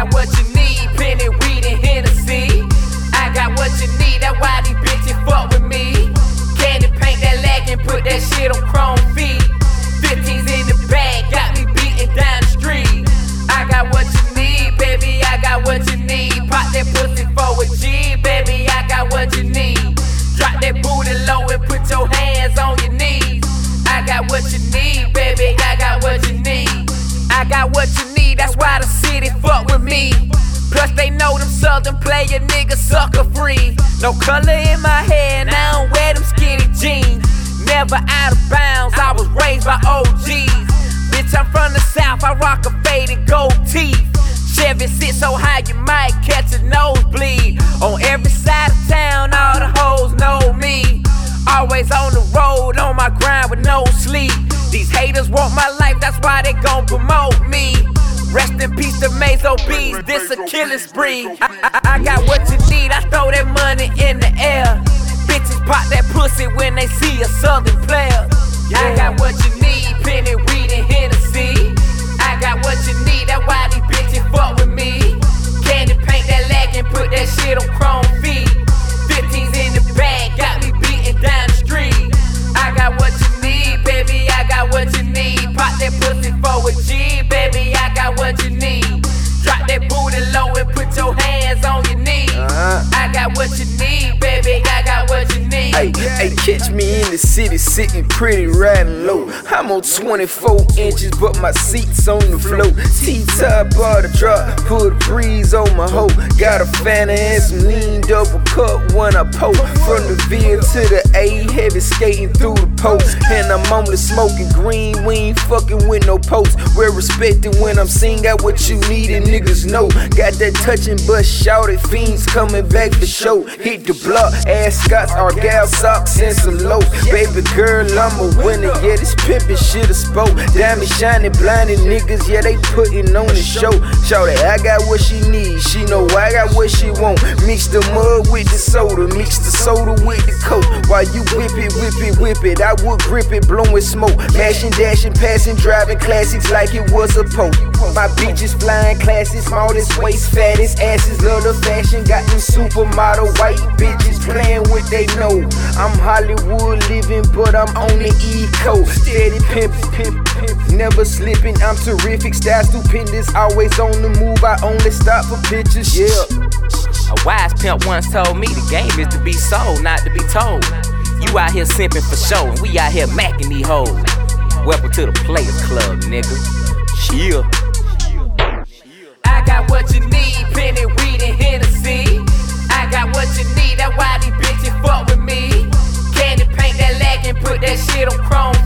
got what you need, penny, weed, and Hennessy. I got what you need, that's why these bitches fuck with me. Candy paint that lag and put that shit on chrome feet. 15's in the bag, got me beating down the street. I got what you need, baby, I got what you need. Pop that pussy for a G, baby, I got what you need. Drop that booty low and put your hands on your knees. I got what you need, baby, I got what you need. I got what you need, that's why the city fuck with me. Plus they know them southern player niggas sucker free. No color in my hair and I don't wear them skinny jeans. Never out of bounds, I was raised by OGs. Bitch, I'm from the south, I rock a faded gold teeth. Chevy sit so high you might catch a nosebleed. On every side of town, all the hoes know me. Always on the road, on my grind with no sleep. These haters want my life, that's why they gon' promote me. Rest in peace to Mazo B's, this a killing spree. I got what you need, I throw that money in the air. Bitches pop that pussy when they see a southern player. I got what you need, penny, weed, and Hennessy. I got what you need, that's why these bitches fuck with me. Candy paint that lag and put that shit on chrome feet. 15's in the bag, got me beating down the street. I got what you need, baby, I got what you need. Pop that pussy for a G, baby, I got what you need. Drop that booty low and put your hands on your knees. I got what you need, baby, I got what you need. Hey, catch me in the city, sitting pretty, riding low. I'm on 24 inches, but my seat's on the floor. T-top bar the drop, put a breeze on my hoe. Got a Fanta and some lean double cup when I poke. From the V to the A, heavy skating through the post. And I'm only smoking green, we ain't fucking with no post. We're respected when I'm singing, got what you need and niggas know. Got that touching but shouted, fiends coming back for show. Hit the block, ass Scots, our gal socks and some low. Baby girl, I'm a winner, yeah, this pimpin' shit a spoke. Diamond shining, blinding niggas, yeah, they putting on the show. Shawty, I got what she needs, she know I got what she want. Mix the mud with the soda, mix the soda with the coke. While you whip it, whip it, whip it, I would grip it, blowing smoke. Mashing, dashing, passing, driving classics like it was a poke. My bitches flying classes, smallest waist, fattest asses, love the fashion. Got them supermodel white bitches playing with they know. I'm Hollywood living, but I'm on the eco. Steady pimpin', never slipping. I'm terrific, style stupendous, always on the move. I only stop for pictures, yeah. A wise pimp once told me the game is to be sold, not to be told. You out here simping for show, and we out here macking these hoes. Welcome to the Players Club, nigga. Chill. I got what you need, penny, weed, and Hennessy. I got what you need, that's why these bitches fuck with me. Candy paint that lag and put that shit on chrome